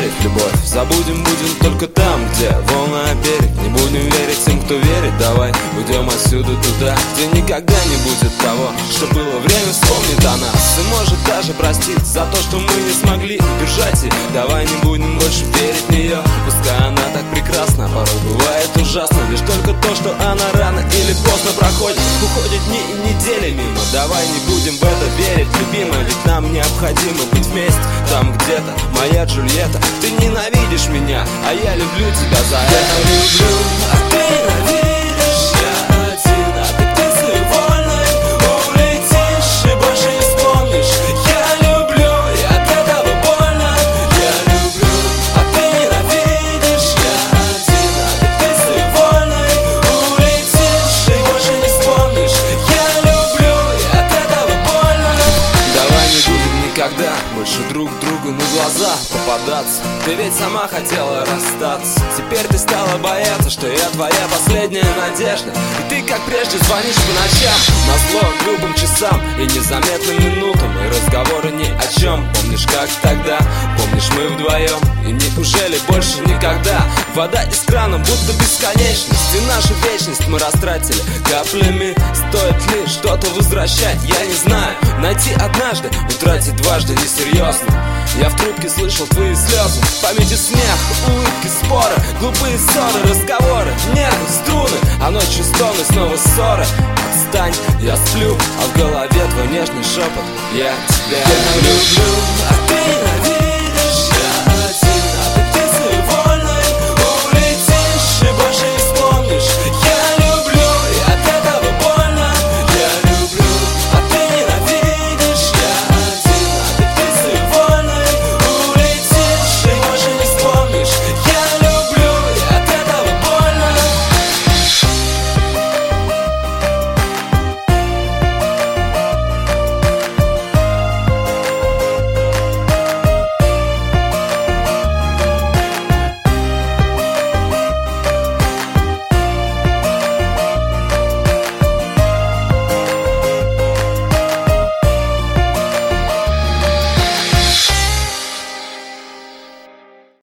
верить в любовь. Забудем будем только там, где волна о берег. Не будем верить тем, кто верит. Давай уйдем отсюда туда, где никогда не будет того, что было. Время вспомнит о нас и может даже простить за то, что мы не смогли удержать. И давай не будем больше верить в нее. Пускай она так прекрасна, порой бывает ужасно. Лишь только то, что она рано или поздно проходит. Уходят дни и недели мимо. Давай не будем в это верить, любимая. Ведь нам необходимо быть вместе. Там где-то моя Джульетта. Ты ненавидишь меня, а я люблю тебя за это. Я люблю, а ты ненавидишь. Я один, а ты птицей вольной улетишь и больше не вспомнишь. Я люблю, и от этого больно. Я люблю, а ты ненавидишь. Я один, а ты птицей вольной улетишь и больше не вспомнишь. Я люблю, и от этого больно. Давай не будем никогда больше друг другу на глаза попадаться. Ты ведь сама хотела расстаться. Теперь ты стала бояться, что я твоя последняя надежда. И ты, как прежде, звонишь по ночам, назло грубым часам и незаметным минутам. И разговоры ни о чем. Помнишь, как тогда? Помнишь, мы вдвоем? И неужели больше никогда? Вода из крана, будто бесконечность. И нашу вечность мы растратили каплями. Стоит ли что-то возвращать? Я не знаю. Найти однажды, утратить дважды несерьезно. Я в трубке слышал твои слезы, в памяти смех, улыбки, споры, глупые ссоры, разговоры, нервы, струны, а ночью стоны, снова ссоры. Отстань, я сплю, а в голове твой нежный шепот. Я тебя люблю.